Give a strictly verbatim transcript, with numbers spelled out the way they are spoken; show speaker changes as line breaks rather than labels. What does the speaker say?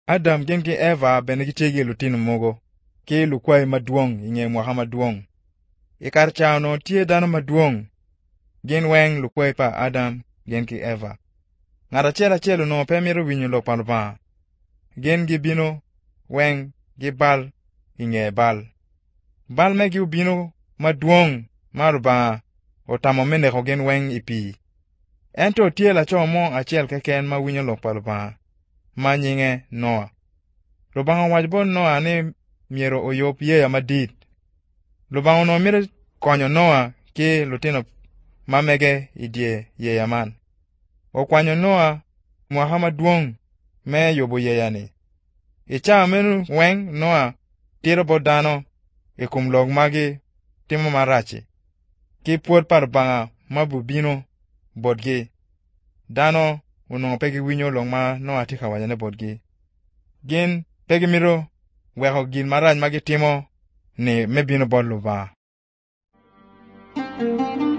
Adam gin ki Eva bene gitegi lutino mogo ki lukwai maduong inge mwaka maduong. Ikar chano tie dano maduong gin weng lukwai pa Adam gin ki Eva. Ng'at achiel achiel no pe miro winyo lok pa Rubaha. Gin gibino weng gi bal inge bal. Bal megi ubino maduong mar Rubaha otamo mineko gin weng i pi. Ento tie laco mo achiel keken ma winyo lok pa Rubaha ma nyinge Noa. Rubaha owacho bon Noa ni miero oyop yeya madit. Rubaha no miro konyo Noa ki lutino mamege i die yeya man. Okwanyo Noa mwaka maduong me yubo yeya ni. I caa meno weng Noa tiro bo dano i kum lok magi timo maraci. Ki puot pa Rubaha ma bubino bodgi. Dano unongo pegi winyo lok ma Noa ti ka wachone bodgi. Gin pegi miro weko gin marach ma gitimo ni me bino bod Rubaha.